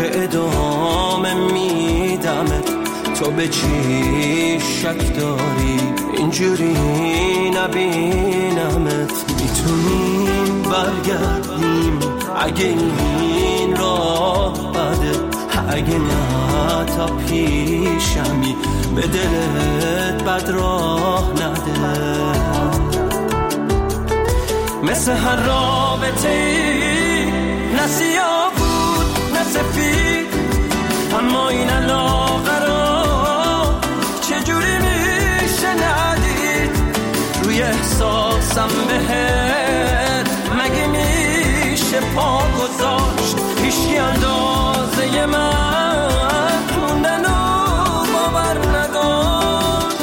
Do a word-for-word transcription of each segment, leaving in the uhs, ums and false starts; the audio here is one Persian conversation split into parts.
که ادامه میدمت. تو به چی شک داری اینجوری نبینمت؟ میتونیم برگردیم اگه این راه بده، اگه نه تا پیشمی به دلت بد راه نده. مثل هر رابطه ای نه سیاه بود نه سفید، اما این علاقه را چجوری میشه ندید؟ روی احساسم بهت مگه میشه پا گذاشت؟ هیچکی اندازه من موندن و باور نداشت.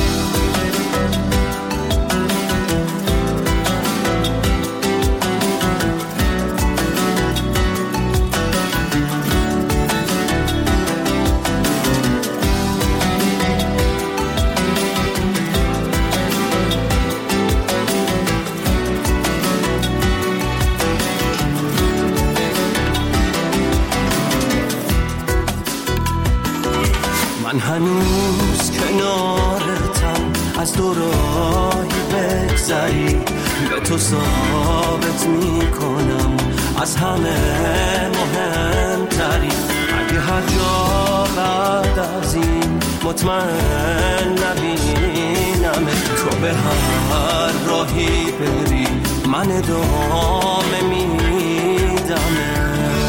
من هنوز کنارتم، از دو راهی بگذری به تو ثابت میکنم از همه مهمتری. اگه هر جا بعد از این مطمئن نبینم، تو به هر راهی بری من ادامه میدم.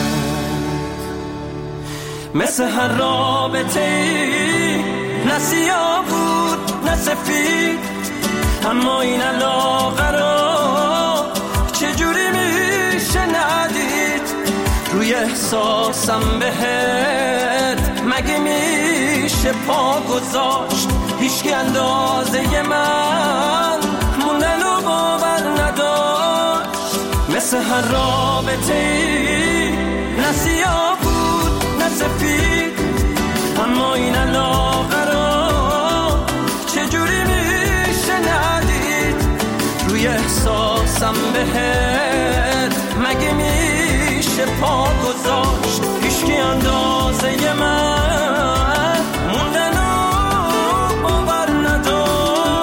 مثل هر رابطه ای نه سیاه بود نه سفید، اما این علاقه را چجوری میشه ندید؟ روی احساسم بهت مگه میشه پا گذاشت؟ هیچکی اندازه من موندن و باور نداشت. مثل هر رابطه ای نه سیاه نه سفید، اما این علاقه را چجوری میشه ندید؟ روی احساسم بهت مگه میشه پا گذاشت؟ هیچکی اندازه من موندن و باور نداشت.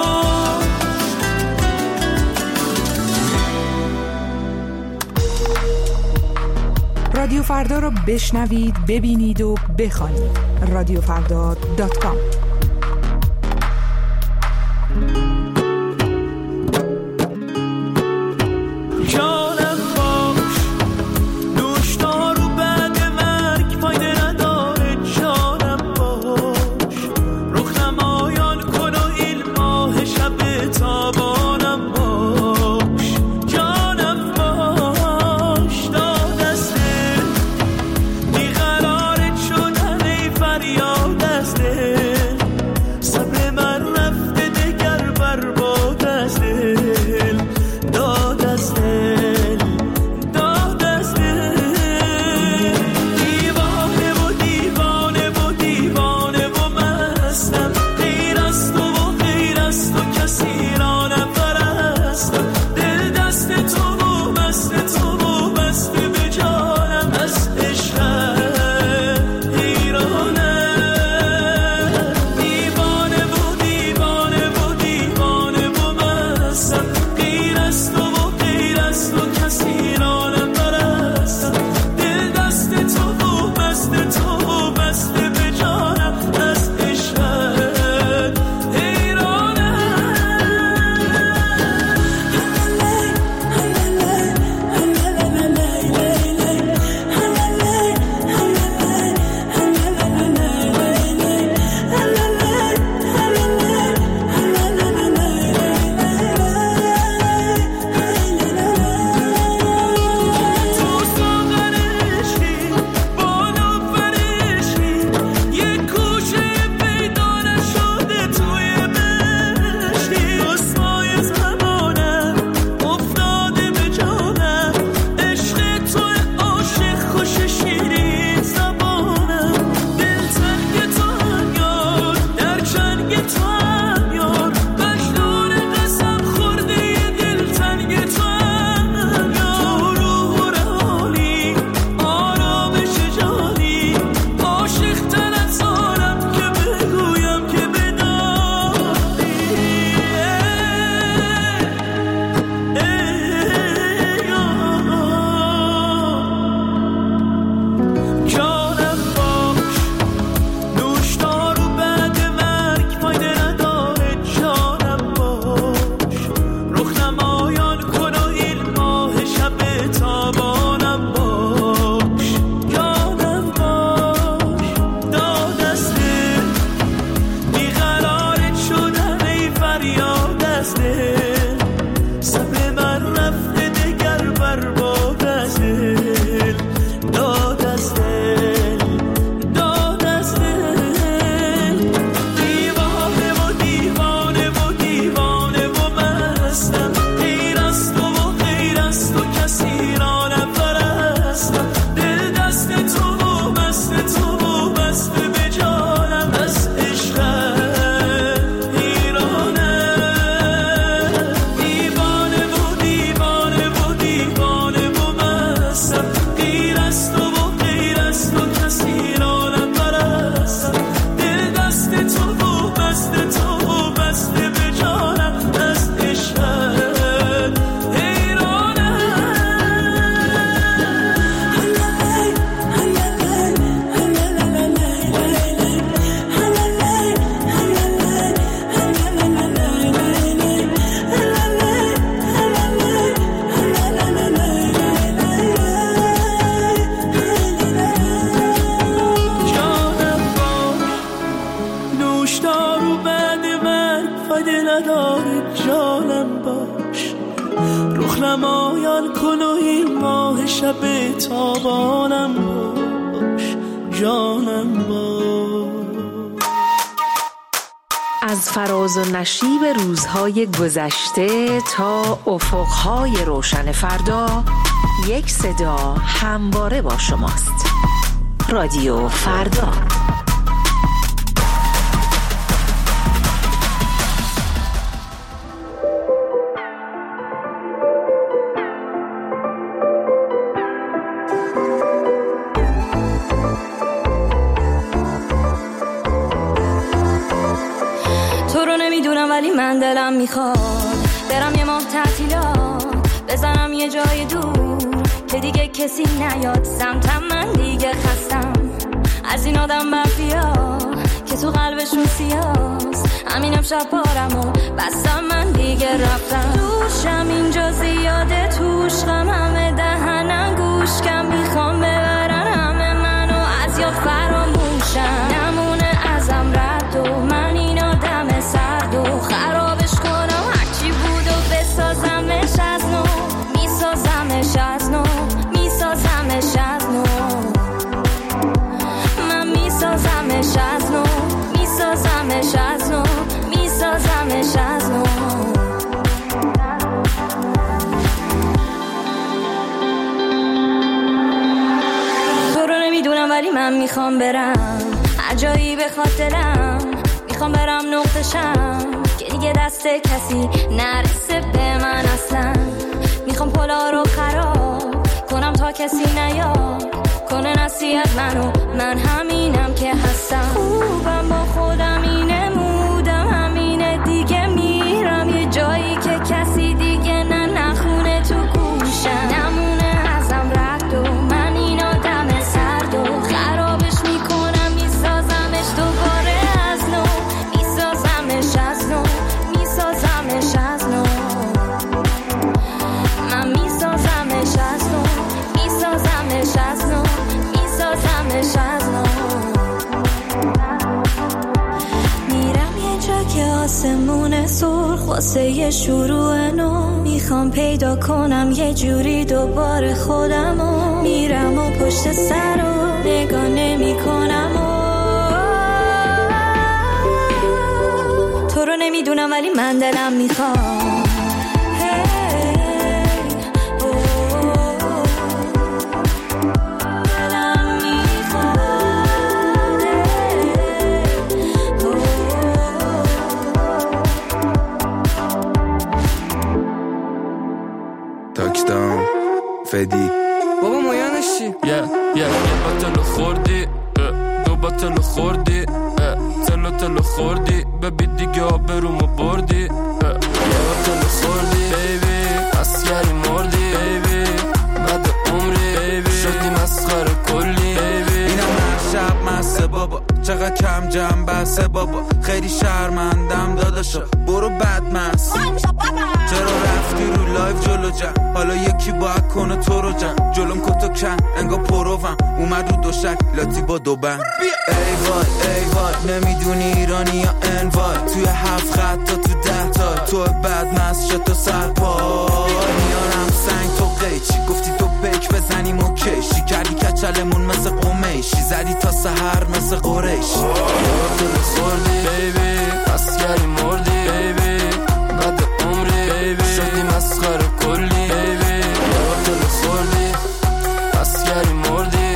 رادیو فردا رو بشنوید، ببینید و بخوانید. رادیو فردا دات کام. بیقرارت شدن ای فریاد از دل، نمایان کن و این ماه شب تابانم باش، جانم باش. از فراز و نشیب روزهای گذشته تا افقهای روشن فردا، یک صدا همواره با شماست. رادیو فردا. ولی من دلم میخواد برم یه ماه تعطیلات، بزنم یه جای دور که دیگه کسی نیاد سمتم. من دیگه خستم از این آدم مافیا که تو قلبشون سیاست. همین امشب پارم و بستم، من دیگه رفتم. دوشم اینجا زیاده، توش غم همه دهنم گوش کم، میخوام ببرن همه منو از یاد فراموشم. نمونه ازم رد و من این آدم سرد و خرابش کنم هرچی بود و بسازمش از نو، میسازمش از نو، میسازمش از نو. من میسازمش از نو، میسازمش از نو، میسازمش از نو. تو رو نمیدونم ولی من میخوام برم هر جایی بخواد دلم، میخوام برم نقطشم که دیگه دست کسی نرسه به من اصلا. میخوام پلا رو خراب کنم تا کسی نیاد کنه نصیحت منو، من همینم که هستم. خوبم با خودم اینه، مودم همینه دیگه، میرم یه جایی که کسی دیگه نه نخونه تو گوشم. نمونه ازم رد و من این آدم سرد و خرابش میکنم، میسازمش دوباره از نو، میسازمش از نو، میسازمش از نو. من میسازمش از نو، میسازمش از نو، میسازمش از نو. میرم یه جا که آسمون سرخ واسه یه شروع نو، میخوام پیدا کنم یه جوری دوباره خودمو. میرم و پشت سر رو نگاه نمی کنم و تو رو نمیدونم ولی من دلم میخوام. فدی بابا مایانش چی؟ یه یه یه باتلو خوردی، دو باتلو خوردی، تلو تلو خوردی، ببی دیگه آبرومو بردی. یه باتلو خوردی بیبی، اسکری مردی بیبی، بعد عمری بیبی شدی مسخره کلی بیبی. اینم هر شب مسته بابا، چقدر کم جمع بسته بابا، خیلی شرمندم داداشا، برو بد مست. چرا رفتی رو لایف جلو جم، حالا یکی باید کنه تو رو جم. جلوم کتو کن انگا پروم، اومد رو دوشک لاتی با دو بند. ای وای ای وای نمیدونی ایرانی یا انوای، توی هفت خط تا تو ده تا تو بد مست شد تو سرپای. میارم سنگ تو قیچی، گفتی تو پیک بزنیم و کشی، کردی کچلمون مثل قمیشی، زدی تا سحر مثل قریشی. تو خوردی بیبی، اسکری مردی بیبی، بعد عمری بیبی شدی مسخره کلی بیبی. تو خوردی اسکری مردی،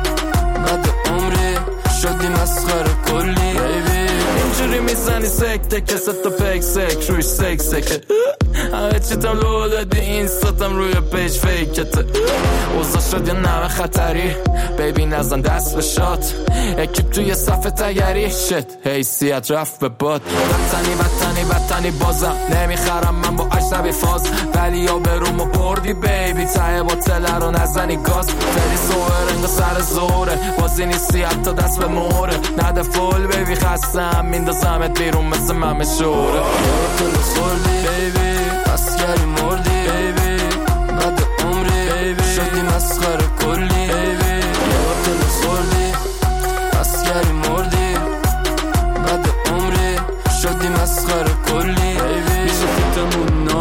بعد عمری شدی مسخره کلی بیبی. اینجوری میزنی سکته که ست و پیک سک روی سک سکه، همه چی تم لو دادی این ستم روی پیج فیکته. اوزا شد یه نوه خطری بیبی، نزن دست به شات، اکیب توی صفحه تگری شت، حیثیت رفت به باد. بطنی بطنی بطنی بازم نمیخرم من با اجنبی فاز، ولی یا برومو بردی بیبی، ته باطله رو نزنی گاز. فری زوهر انگا سر زوره، بازی نیستی حتی دست به موره، نده فول بیبی خستم میندازمت بیرون مثل ممه شوره. تو خوردی بیبی، اسکری مردی بیبی، بعد عمری بیبی شدی مسخره کلی بیبی. تو خوردی اسکری مردی، بعد عمری شدی مسخره کلی بیبی. میشه فیتمون نابیاره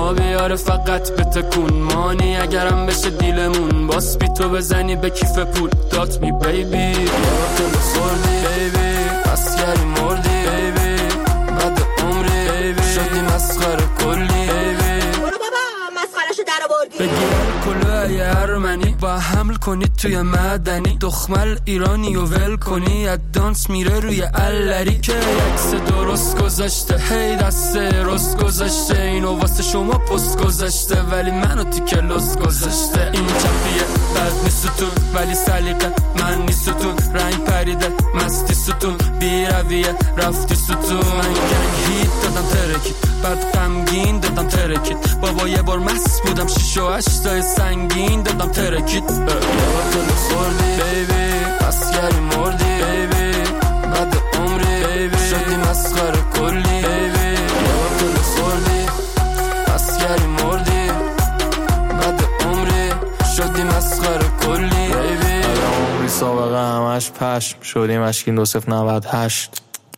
آره فقط بتکون مانی اگرم بشه دیلمون باس بی تو بزنی به کیف پول دات می بیبی یارو بسردی بیبی پس گری مردی بیبی بعد عمری بیبی شدی مسخره کلی بیبی برو بابا مسخرهشو در آوردی بگیر کلوه ارمنی با حمل کنید توی مدنی دخمل ایرانی و ول کنی از دانس میره روی الری که عکس درست گذاشته هی دست رست گذاشته اینو واسه شما پست گذاشته ولی منو تیکه لس گذاشته این چپیه بد نیستون ولی سلیقه من نیستون رنگ پریده مستی ستون بی رویه رفتی ستون من گنگ هیت دادم ترکید بعد غمگین دادم ترکید بابا یه بار مست بودم شیش و هشتای سنگین دادم ترکید یارو بسردی بیبی پس گری مردی بیبی بعد عمری بیبی شدی مسخره کلی بیبی یارو بسردی پس گری مردی بعد عمری شدی مسخره کلی بیبی عمری سابقه همش پشم شدیم اشکین دو صفر نود هشت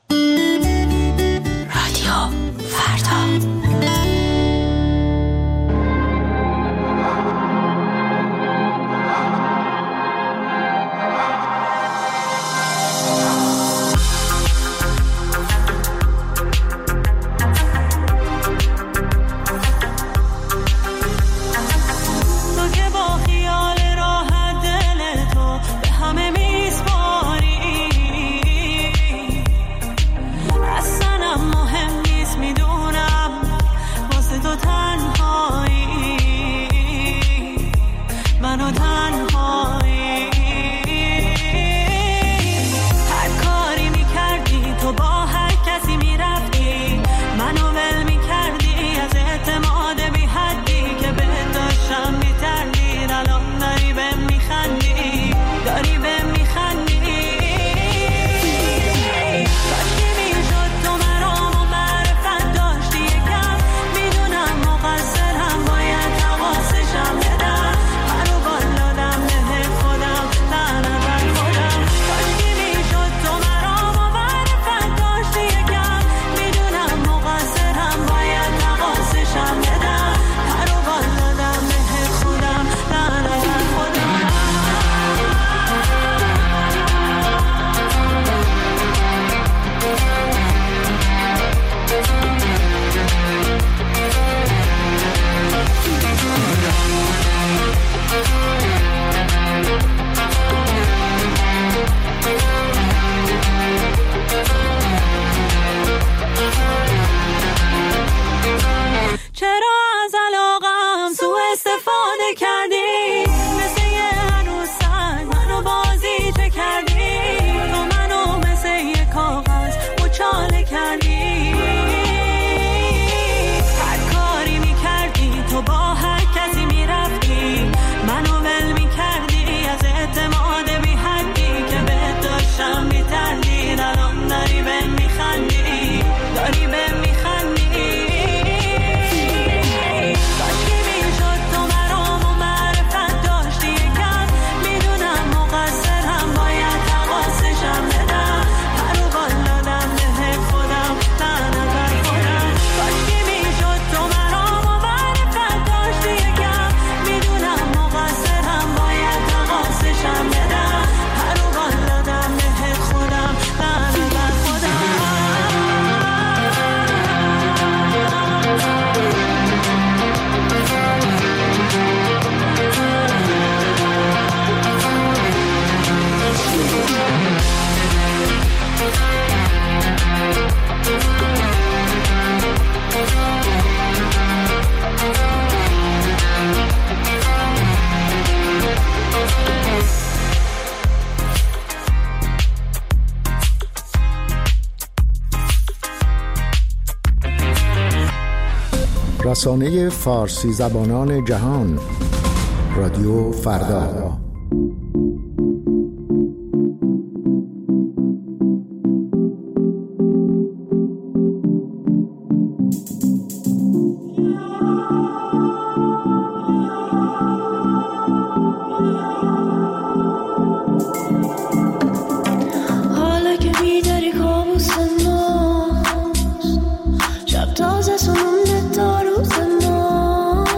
رادیو فردا رسانه فارسی زبانان جهان رادیو فردا. تازه سنونده تا روز ما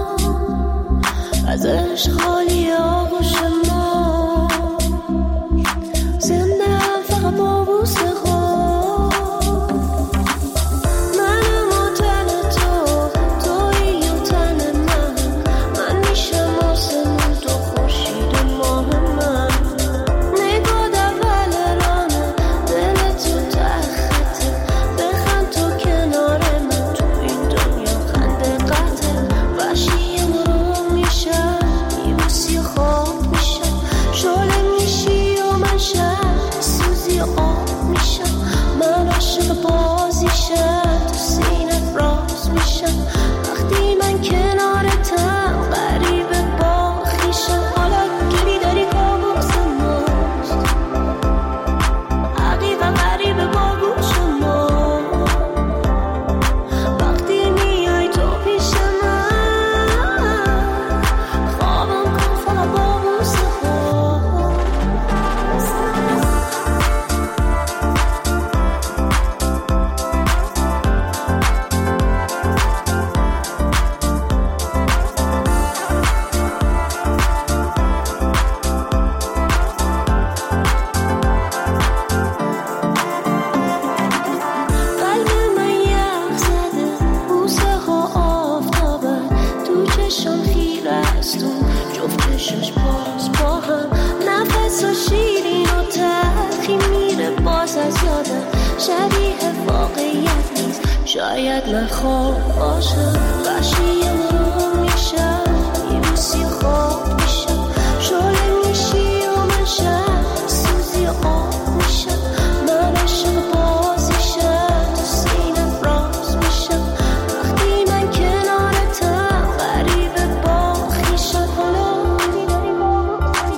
شاید من خواب باشم وحشی ما میشم یه روزی خواب میشم شعله میشی و من شب سوزی آب میشم من عشق بازیشم تو سینم راز میشم وقتی من کنارتم غریبه با خیشم حالا میداری ما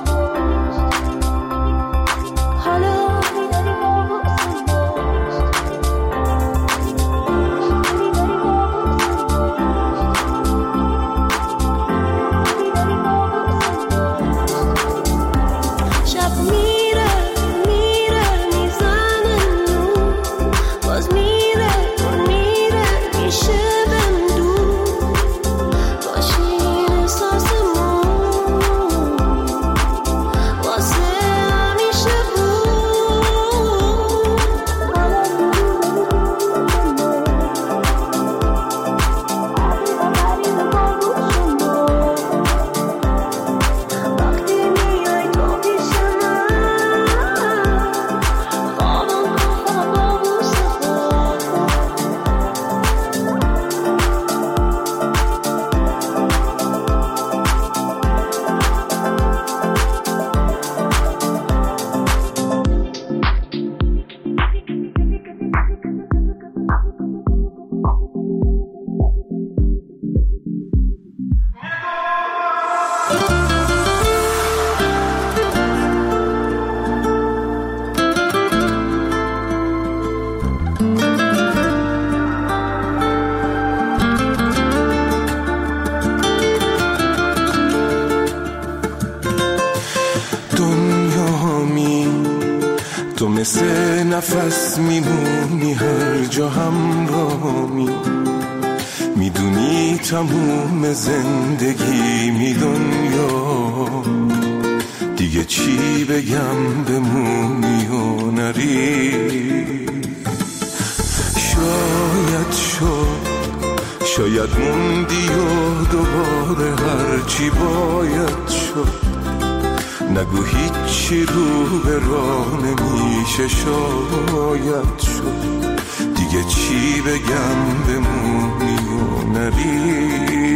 حالا تو مثل نفس میمونی هر جا همراهمی میدونی تموم زندگی می دنیا دیگه چی بگم بمونی و نری شاید شد شاید موندی و دوباره هرچی باید شد نگو هیچی رو به راه نمیشه شاید شد دیگه چی بگم بمونی و نری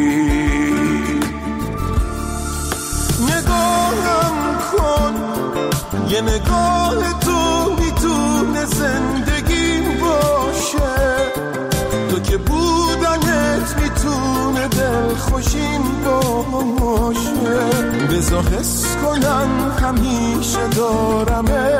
نگاهم کن یه نگاه تو میتونه زندگیم باشه تو که بودنت میتونه دلخوشیم باشه بذار حس کنم همیشه دارمه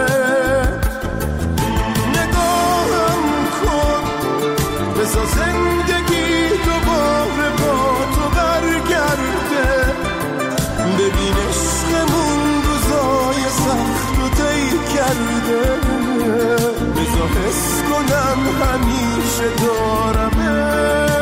نگاهم کن بذار زندگی دوباره با تو برگرده ببین عشقمون روزای سخت رو طی کرده بذار حس کنم همیشه دارمه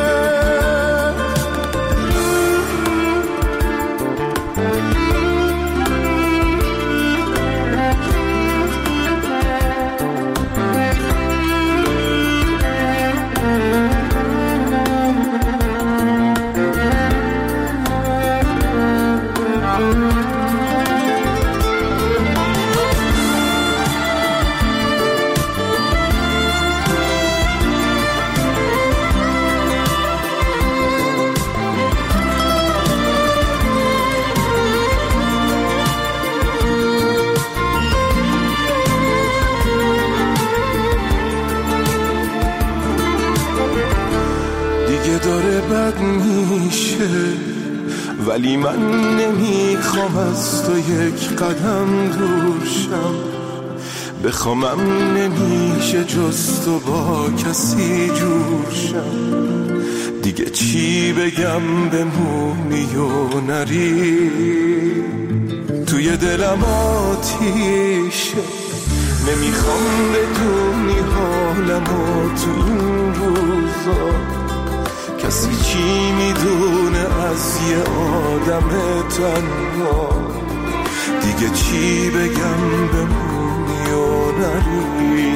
داره بد میشه ولی من نمیخوام از تو یک قدم دور شم بخوامم نمیشه جز تو با کسی جور شم دیگه چی بگم بمونی و نری توی دلم آتیشه نمیخوام بدونی حالمو تو این روزا کسی چی میدونه از یه آدم تنها دیگه چی بگم بمونی و نری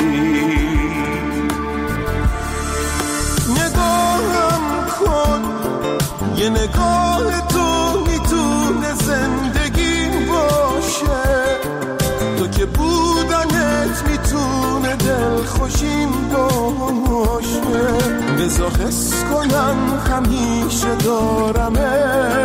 نگاهم کن یه نگاه تو میتونه زندگی باشه تو که بودنت میتونه دلخوشیم باشه بذار حس کنم همیشه دارمه.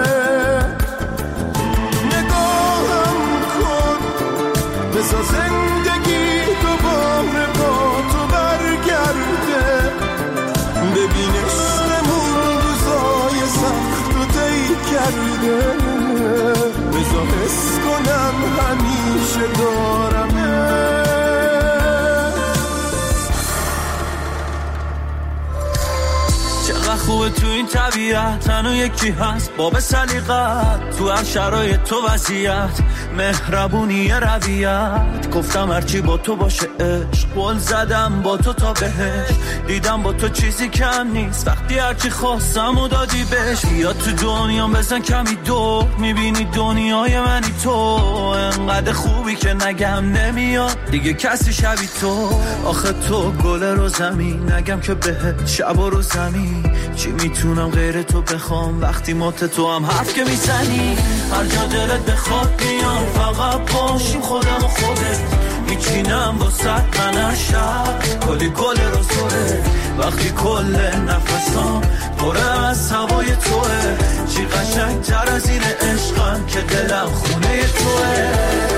نگاهم کن بذار زندگی دوباره با تو برگرده. ببین عشقمون روزای سخت و طی کرده. بذار حس کنم همیشه دارمه. چقدر خوبه تو این طبیعت تنها یکی هست باب سلیقت، تو هر شرایط تو وضعیت مهربونی رویت. گفتم هرچی با تو باشه عشق، قول زدم با تو تا بهش. دیدم با تو چیزی کم نیست، وقتی هرچی خواستم و دادی بهش. یا تو دنیام بزن کمی دور، میبینی دنیای منی تو. انقدر خوبی که نگم نمیاد دیگه کسی شبی تو. آخه تو گل رو زمین، نگم که بهت شب و رو زمین. چی میتونم غیر تو بخوام وقتی مات تو هم حرف که میزنی. هر جا دلت بخواد بیان، فقط باشیم خودم و خودت. میچینم با صد من هر شب کلی گل رو سره. وقتی کل نفسام پره از هوای توه. چی قشنگ تر از این عشقم که دلم خونه توه.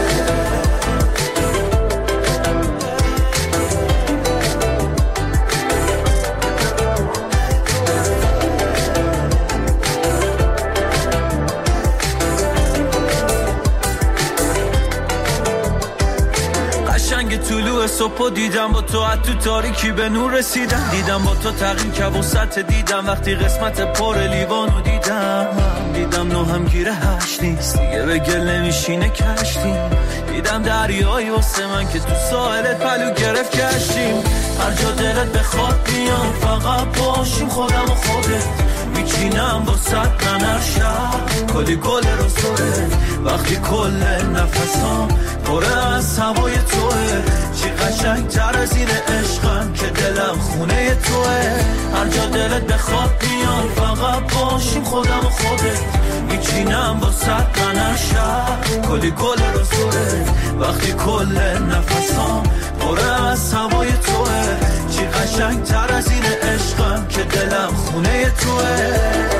طلوع صبح دیدم با تو، از تو تاریکی به نور رسیدم. دیدم با تو تغییر که وسط دیدم وقتی قسمت پر لیوانو دیدم. دیدم نو هم گیره هشت نیست دیگه، به گل نمیشینه کشتیم. دیدم دریایی واسه من که تو ساحلت پلو گرفت کشتیم. هر جا دلت بخواد بیان، فقط باشیم خودم و خودت. میچینم با صد من هر شب کلی گل رو سره. وقتی کل نفسام پره از هوای توه. چی قشنگ تر از این عشقم که دلم خونه توه. هر جا دلت بخواد بیان، فقط باشیم خودم و خودت. میچینم با صد من هر شب کلی گل رو سره. وقتی کل نفسام پره از هوای توه. چی قشنگ تر از این عشقم که دلم خونه توه.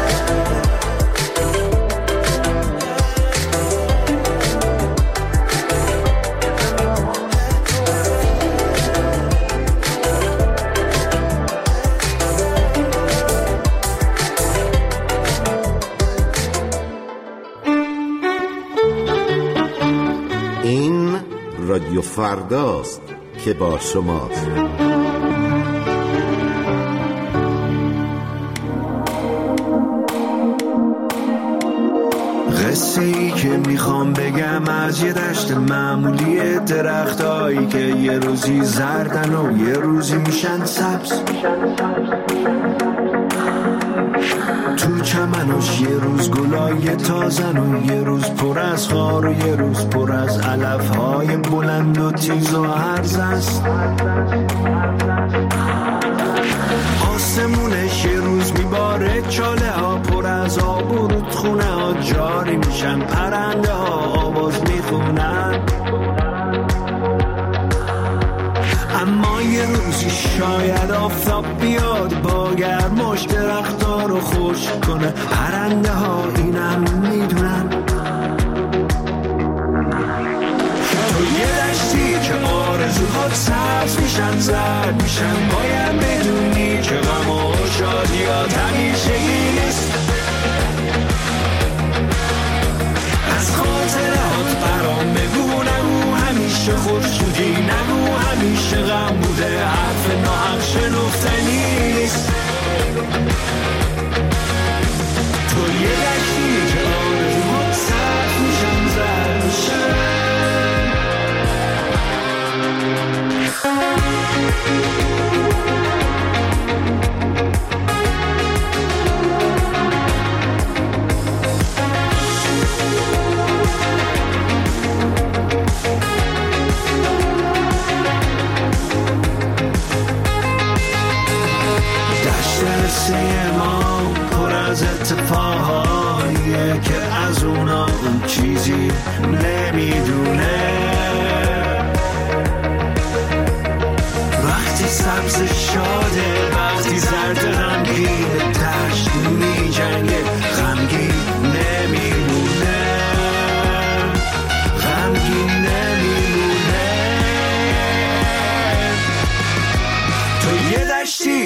این رادیو فرداست که با شماست. قصه ای که میخوام بگم از یه دشت معمولی، درختایی که یه روزی زردن و یه روزی میشن سبز. تو چمنش یه روز گلای تازن و یه روز پر از خار و یه روز پر از علفهای بلند و تیز و هرز است. آسمونش یه روز میباره، چاله ها پر از آب و رودخونه ها جاری میشن، پرنده ها آواز میخونن. اما یه روزی شاید آفتاب بیاد با گرماش درخت‌ها رو خشک کنه. پرنده ها اینم میدونن. تو یه دشتی که آرزوهات سبز میشن زرد میشن، باید بدونی که غم و شادیات همیشگی نیست. از خاطرات برام بگو، نگو همیشه خودشودی، نگو همیشه غم بوده، حرف ناحق شنفتنی نیست. تو یه دشتی که آرزوهات سبز میشن زرد میشن.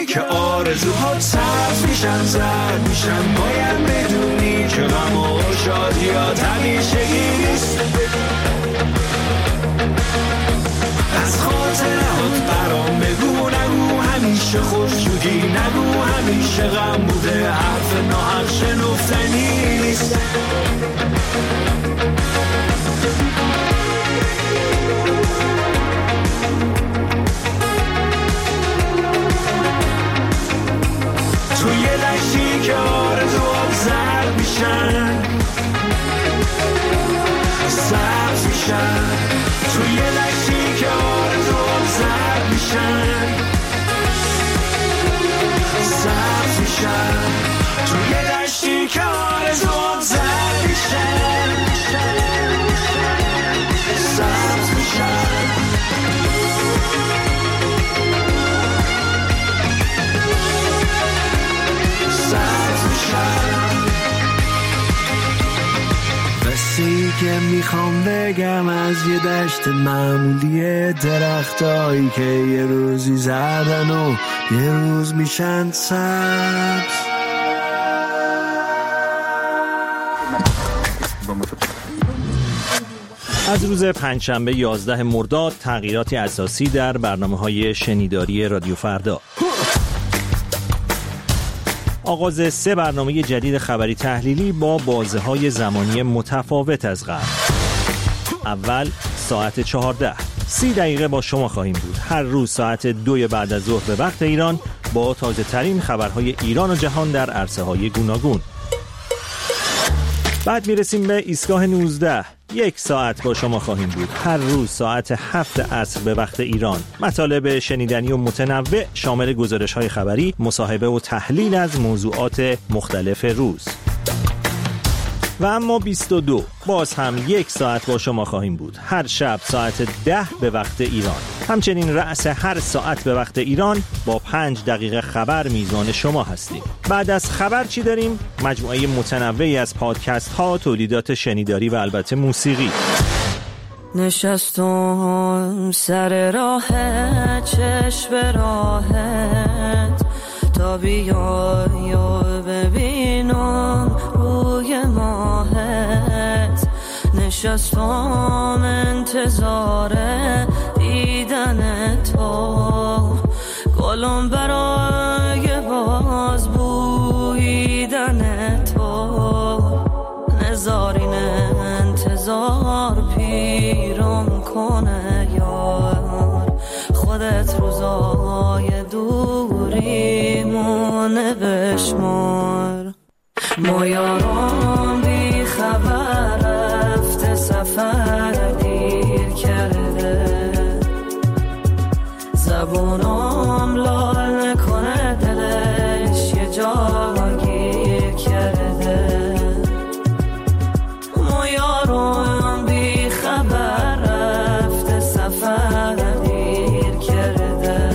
که آرزوها سبز میشن زرد میشن. باید بدونی که غم و شادیات همیشگی نیست. از خاطرات برام بگو نگو، همیشه خوشجوری نگو، همیشه غم بوده، حرف ناحق شنفتنی نیست. توی دشتی که آرزوات زرد میشن سبز میشن. توی دشتی که آرزوات زرد میشن سبز میشن. توی دشتی که آرزوات زرد میشن سبز میشن. بسی که میخوام بگم از یه دشت معمولی، درختایی که یه روزی زردن و یه روز میشن سبز. از روز پنجشنبه یازده مرداد تغییراتی اساسی در برنامه‌های شنیداری رادیو فردا. آغاز سه برنامه جدید خبری تحلیلی با بازه‌های زمانی متفاوت از قبل. اول ساعت چهارده، سی دقیقه با شما خواهیم بود. هر روز ساعت دوی بعد از ظهر به وقت ایران با تازه ترین خبرهای ایران و جهان در عرصه‌های گوناگون. بعد میرسیم به ایستگاه نوزده، یک ساعت با شما خواهیم بود. هر روز ساعت هفت عصر به وقت ایران. مطالب شنیدنی و متنوع شامل گزارش‌های خبری، مصاحبه و تحلیل از موضوعات مختلف روز. و اما بیست و دو، باز هم یک ساعت با شما خواهیم بود. هر شب ساعت ده به وقت ایران. همچنین رأس هر ساعت به وقت ایران با پنج دقیقه خبر میزان شما هستیم. بعد از خبر چی داریم؟ مجموعه متنوعی از پادکست ها، تولیدات شنیداری و البته موسیقی. نشستم سر راه چشم راهت تا بیای و ببینم روی ماهت. نشستم انتظار دیدن تو، گلم برای باز بویدن تو. نزارین انتظار پیرم کنه یار، خودت روزای دوریمونه بشمار. ما یاران بی خبر رفته سفر دیر کرده، زبونم لال نکنه دلش یه جا گیر کرده. ما یاران بی خبر رفته سفر دیر کرده،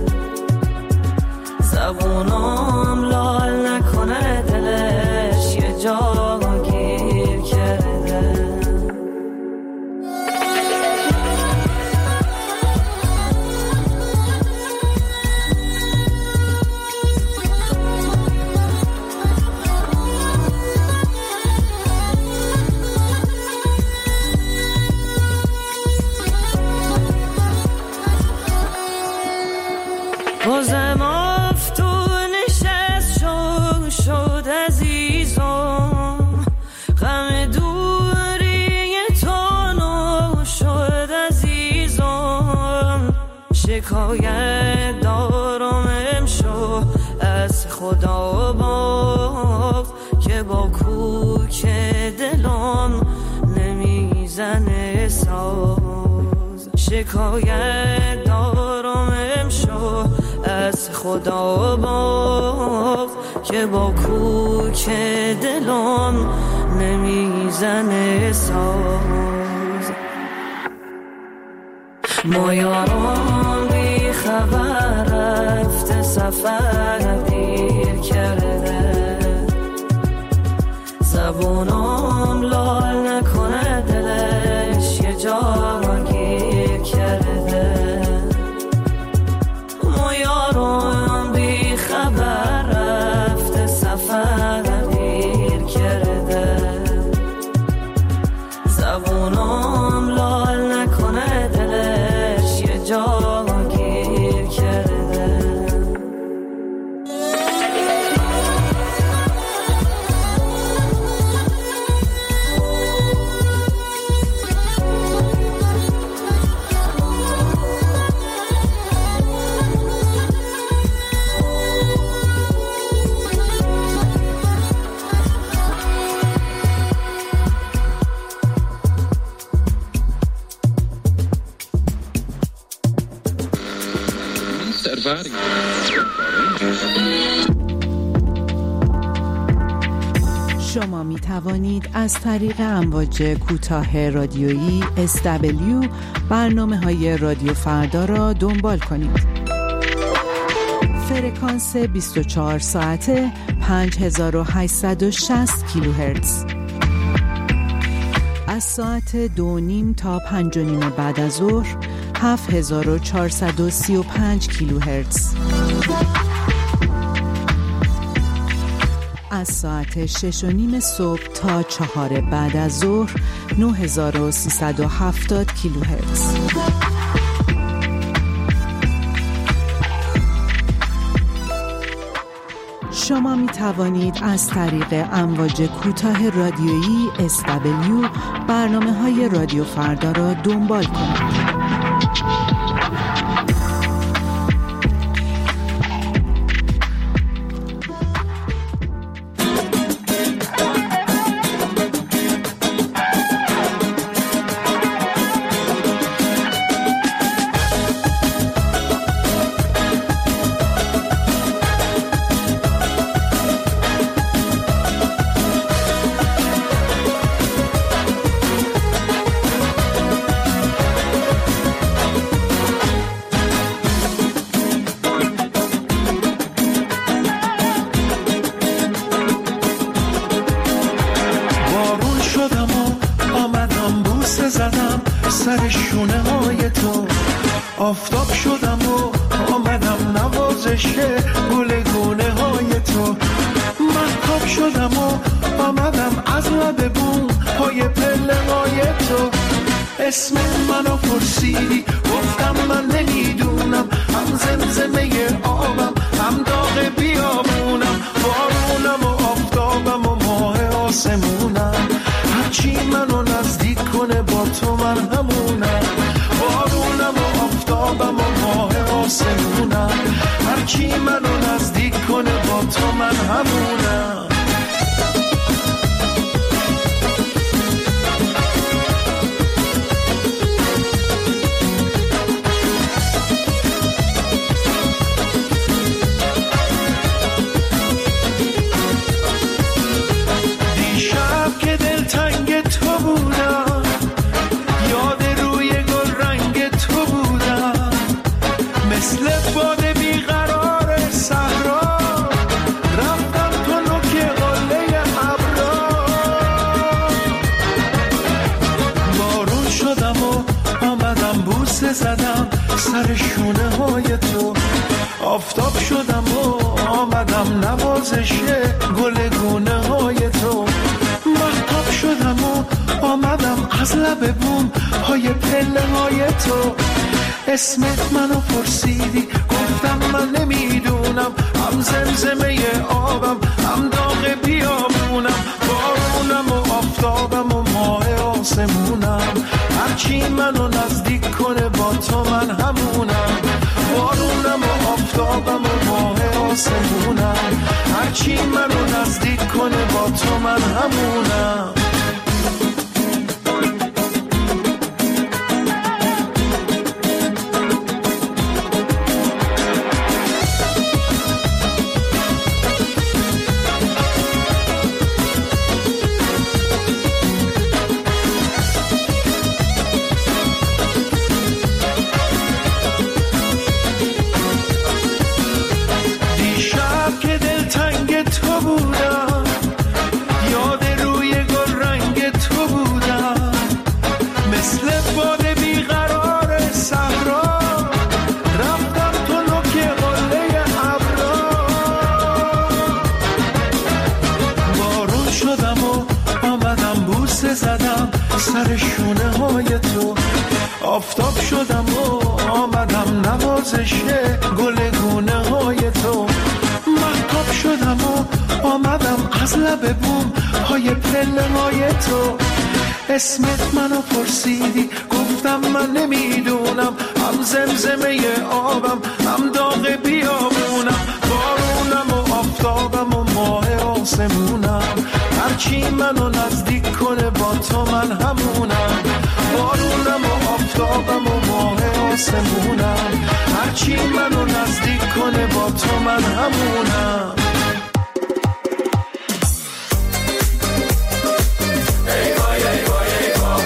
زبونم لال نکنه دلش یه جا گیر کرده. بازم افتون نشست شد شد عزیزم، غم دوری تو نو شد عزیزم. شکایت دارم امشو از خدا باز که با کوک دلم نمیزنه ساز. شکایت دارم امشو از خدا باز که با کوک دلم نمیزنه ساز. ما یاران بی خبر رفته سفر دیر کرده، زبونم لال نکنه دلش یه جا گیر کرده. ما یاران بی شما می توانید از طریق امواج کوتاه رادیویی اس دبلیو برنامه‌های رادیو فردا را دنبال کنید. فرکانس بیست و چهار ساعته پنج هزار و هشتصد و شصت کیلوهرتز. از ساعت دو نیم تا پنج و نیم بعد از ظهر هفت هزار و چهارصد و سی و پنج کیلوهرتز. از ساعت شش و نیم صبح تا چهار بعد از ظهر نه هزار و سیصد و هفتاد کیلوهرتز. شما می توانید از طریق امواج کوتاه رادیویی اس دبلیو برنامه‌های رادیو فردا را دنبال کنید. سر شونه های تو آفتاب شدم و آمدم نوازش گل گونه های تو. مهتاب شدم و آمدم از لب بوم پای پله های تو. اسم منو پرسیدی گفتم من نمیدونم، هم زمزمه آبم هم داغ بیابونم، بارونم و آفتابم و ماه آسمونم. هرچی منو نزدیک کنه با تو من همونم، بارونم و آفتابم و ماه آسمونم. هرچی منو نزدیک کنه با تو من همونم. زدم سر شونه های تو. آفتاب شدم و آمدم نوازش گل گونه های تو. مهتاب شدم و آمدم از لب بوم پای پله های تو. اسمت منو پرسیدی گفتم من نمیدونم، هم زمزمه آبم هم داغ بیابونم، بارونم و آفتابم و ماه آسمونم. هرچی منو نزدیک کنه با تو من همونم، بارونم و آفتابم و ماه آسمونم. هرچی منو نزدیک کنه با تو من همونم. سر شونه های تو. آفتاب شدم و آمدم نوازش گل گونه های تو. مهتاب شدم و آمدم از لب بوم پای پله های تو. اسمت منو پرسیدی گفتم من نمیدونم، هم زمزمه آبم هم داغ بیابونم، بارونم و آفتابم و ماه آسمونم. هرچی منو نزدیک کنه با تو من همونم، بارونم و آفتابم و ماه آسمونم. هرچی منو نزدیک کنه با تو من همونم. ای وای ای وای ای وای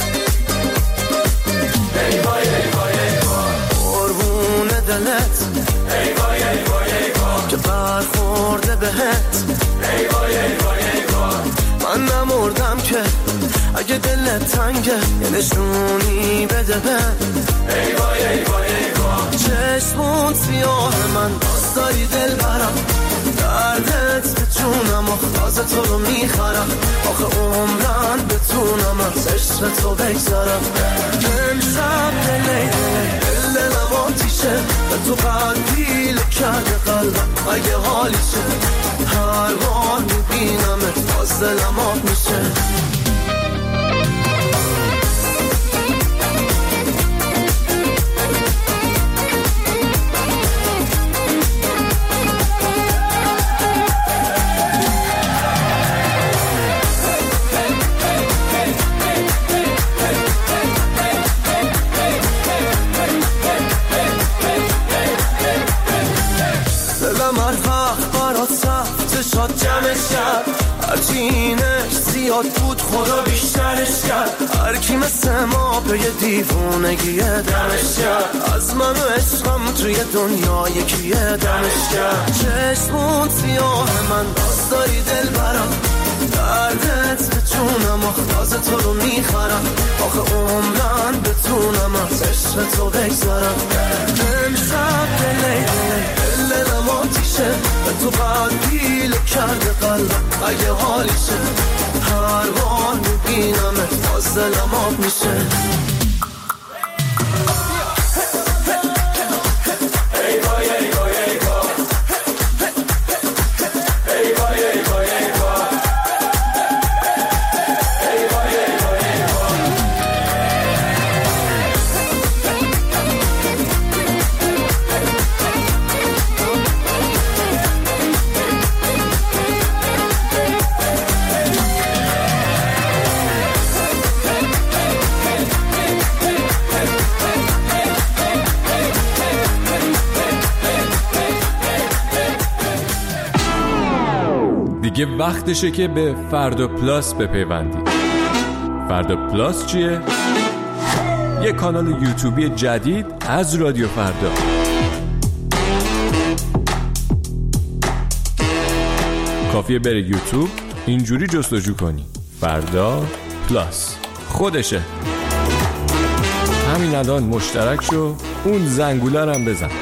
ای وای ای وای ای وای قربون دلت ای وای ای وای ای وای که برخورده بهت ای وای ای وای ای وای من نمردم که اگه دلت تنگه یه نشونی بده من ای وای ای وای ای وای چشمون سیاه من باز داری دل برم دردت به جونم آخاز تو رو میخرم آخه عمرن بتونم از عشق تو بگذارم امشب دلی دل دلم آتیشه به تو قدیل کرده قلبم اگه حالیشه هر بار میبینمت باز دلم آب میشه. شاد جمعش کرد هرچی اینش زیاد بود خدا بیشترش کرد هر کی مثل ما به یه دیوونگیه دمش کرد از من و عشقم توی دنیا یکیه دمش کرد چشمون سیاه من باز داری دل برم دردت به جونم آخاز تو رو میخرم آخه عمرن بتونم از عشق تو بگذارم امشب دلی دل دلم آتیشه به تو قدیل کرده قلبم اگه حالیشه هر بار میبینمت باز دلم آب میشه. ای وای ای وای ای وای ای وای ای وای ای وای ای وای ای وای ای وای دیگه وقتشه که به فردا پلاس بپیوندید. فردا پلاس چیه؟ یه کانال یوتیوبی جدید از رادیو فردا. کافیه بره یوتیوب اینجوری جستجو کنی فردا پلاس خودشه. همین الان مشترک شو اون زنگوله هم بزن.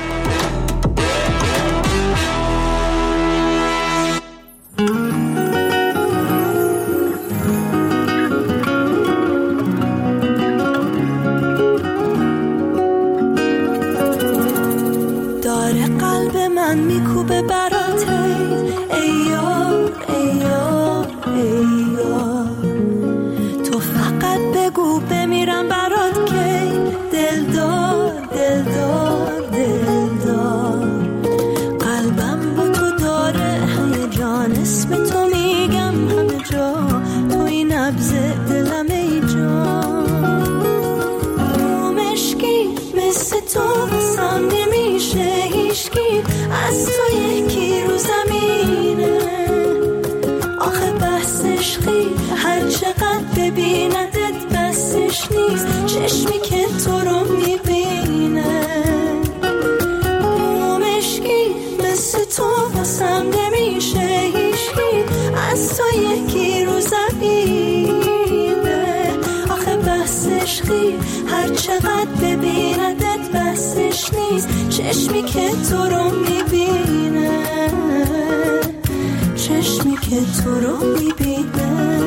میکوبه برات ای یار ای یار ای یار تو فقط بگو بمیرم برات که دلدار دلدار دلدار قلبم با تو داره هیجان اسم تو میگم همه جا تو این نبض دلم ای جان مشکی مثل تو واسم نمیشه هیشکی از تو یکی رو زمینه آخه بس عشقی هر چقدر ببیندت بسش نیست چشمی که تو رو میبینه مشکی مثل تو واسم نمیشه هیشکی از تو یکی رو زمینه آخه بس عشقی هر چقدر ببیندت بسش نیست چشمی که تو رو میبینه چشمی که تو رو میبینه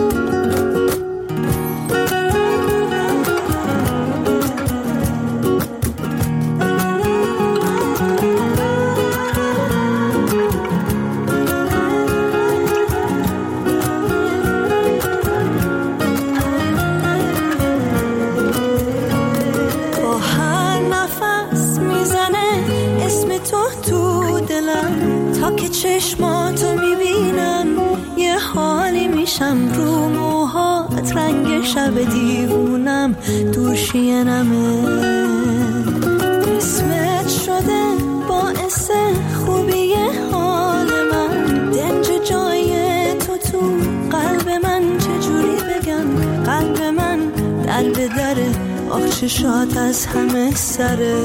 چشماتو میبینم یه حالی میشم رو موهات رنگ شب دیوونم دوشینمه اسم آخ چشات از همه سره،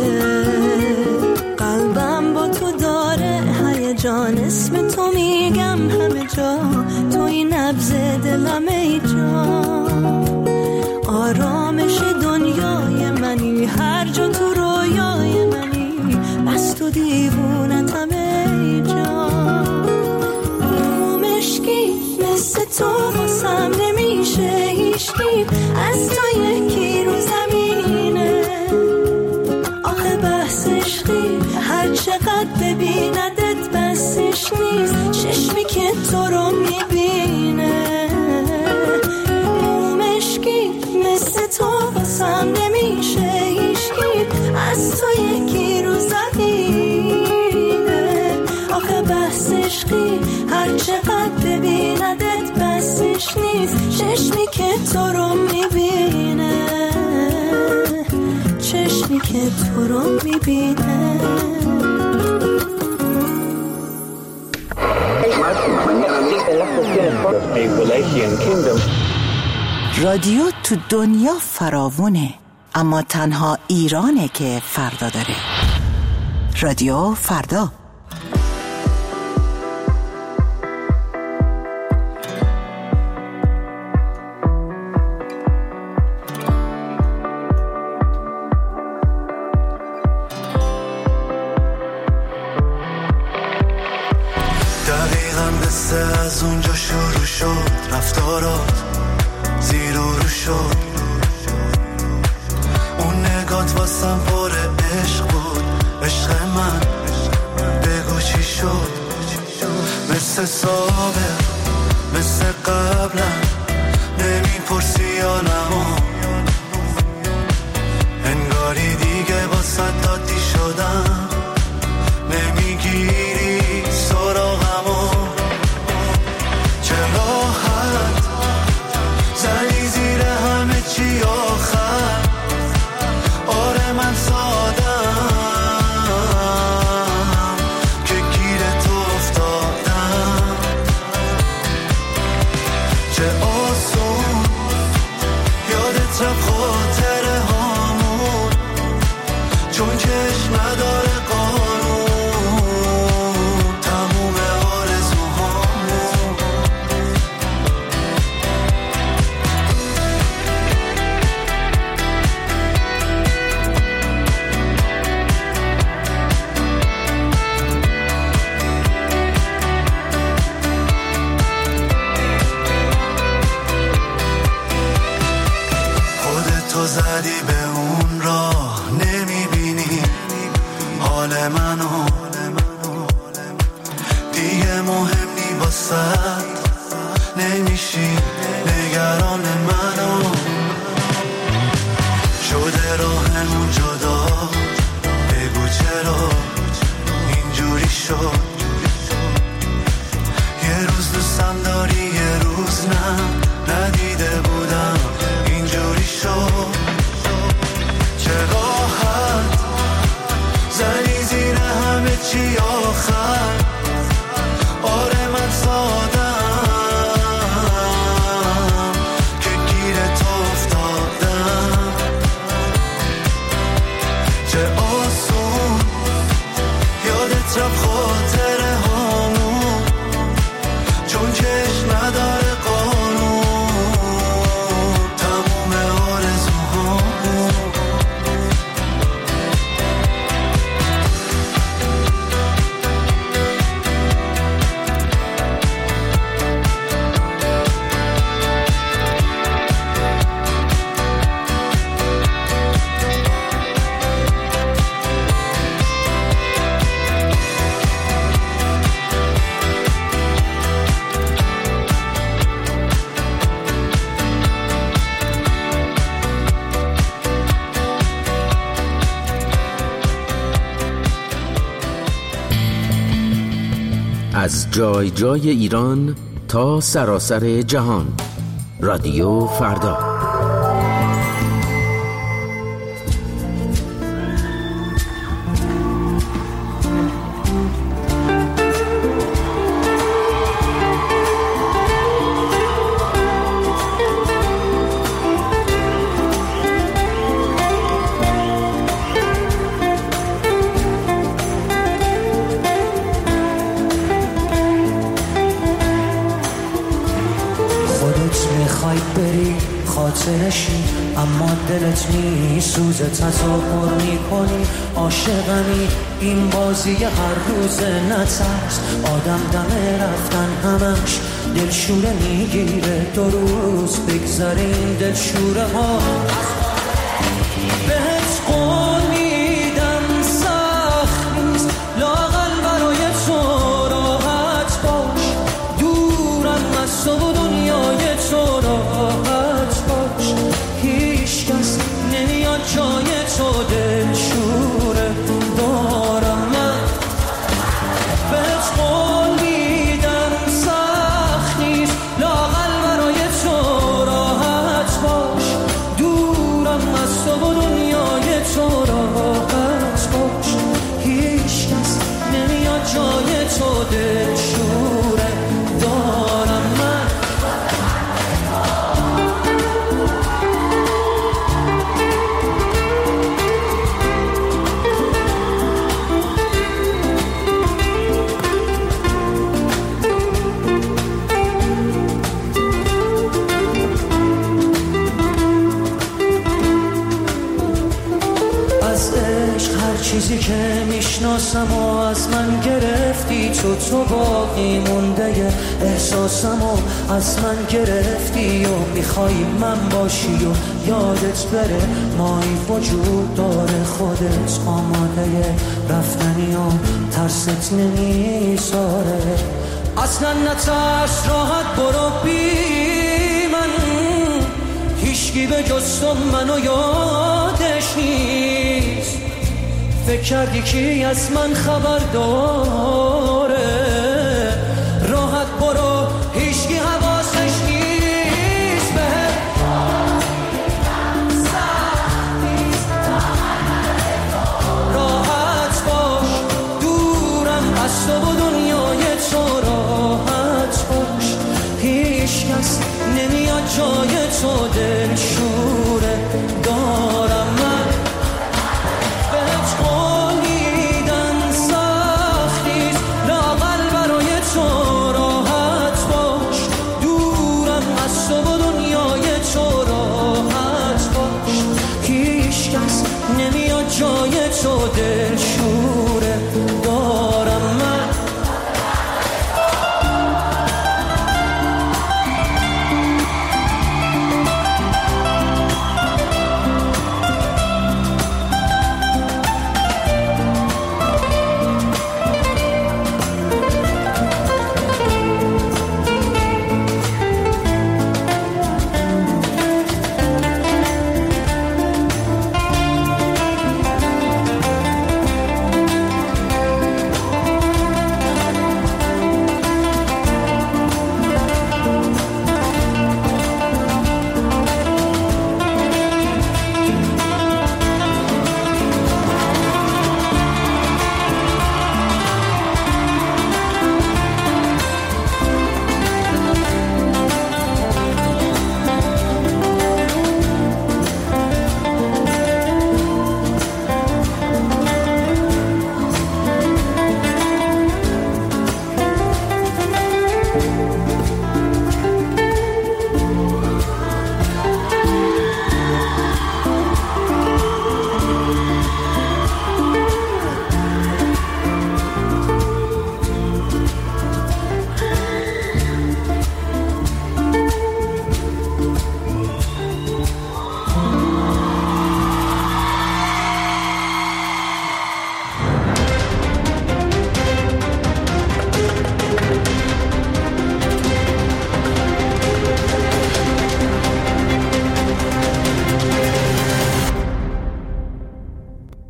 قلبم با تو داره هیجان، اسم تو میگم همه جا، تو این نبض دلم ای جان، آرامش دنیای منی، هر جا تو رویای منی، بس تو دیوونتم ای جان. مشکی مثل تو واسم نمیشه هیچکی، از تو یکی رو زمینه، آخه بحث عشقی هر چقدر ببیندت بسش نیست، چشمی که تو رو میبینه. مشکی مثل تو واسم نمیشه هیچکی، از تو یکی رو زمینه، آخه بحث عشقی هر چقدر ببیندت بسش نیست، چشمی که تو رو میبینه، چشمی که تو رو میبینه. رادیو تو دنیا فراوونه، اما تنها ایرانه که فردا داره. رادیو فردا. از اونجا شروع شد رفتارات، زیر و رو شد اون نگات واسم پر عشق بود، عشق من بگو چی شد، مثل سابق مثل قبلم نمیپرسی آنمو، انگاری دیگه واسه دادی شدم، نمیگیری سراغمو، چه راحت زنی زیر همه چی آخر، آره من سادم که گیر تو افتادم، چه آسون یادت رفت خاطره هامون، چون چشم نداره زدی به اون راه، نمیبینی حال منو، دیگه مهم نی واسد، نمیشی نگران منو، شده راهمون جدا، بگو چرا اینجوری شد، یه روز دوستم داری یه روز نه، ندیده بودم اینجوری شد، چه راحت زنی زیر همه چی آخر، آره من سادم که گیر تو افتادم، چه آسون یادت رفت خاطره هامون، چون چشم نداره از جای جای ایران تا سراسر جهان، رادیو فردا. خاطرشی اما دلت می سوزه، تظاهر می کنی عاشقمی، این بازی هر روز نترس، آدم دمه رفتن همش دلشوره میگیره، دو روز بگذره این دلشوره ها. بهت قول میدم سخت نیست، لااقل برای تو راحت باش، دورم از تو و دنیای تو راحت باش، هیچ کس نمیاد جای تو دلشوره دارم من. بهت قول میدم سخت نیست، لااقل برای تو راحت باش، دورم از تو و دنیای تو راحت باش، هیچ کس نمیاد جای تو دلشوره دارم من. چیزی که میشناسم و از من گرفتی، تو تو باقی مونده احساسم و از من گرفتی و میخوای من باشی و یادت بره مایی وجود داره، خودت آماده رفتنی و ترست نمیذاره، اصلا نترس راحت برو بی من، هیچکی به جز تو منو یادش نیست، فکر کردی کی از من خبر داره،